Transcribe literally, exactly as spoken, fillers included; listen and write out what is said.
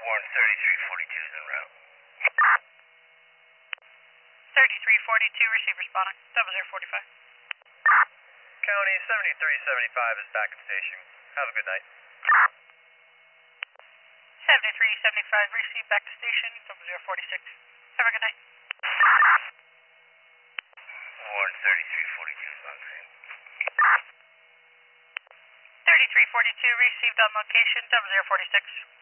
Warren thirty-three forty-two is en route. thirty-three forty-two, receive responding. double zero forty-five. County seventy-three seventy-five is back at station. Have a good night. seventy-three seventy-five, receive back to station. double zero forty-six. Have a good night. Warren thirty-three forty-two is on scene. thirty-three forty-two, received on location. double zero forty-six.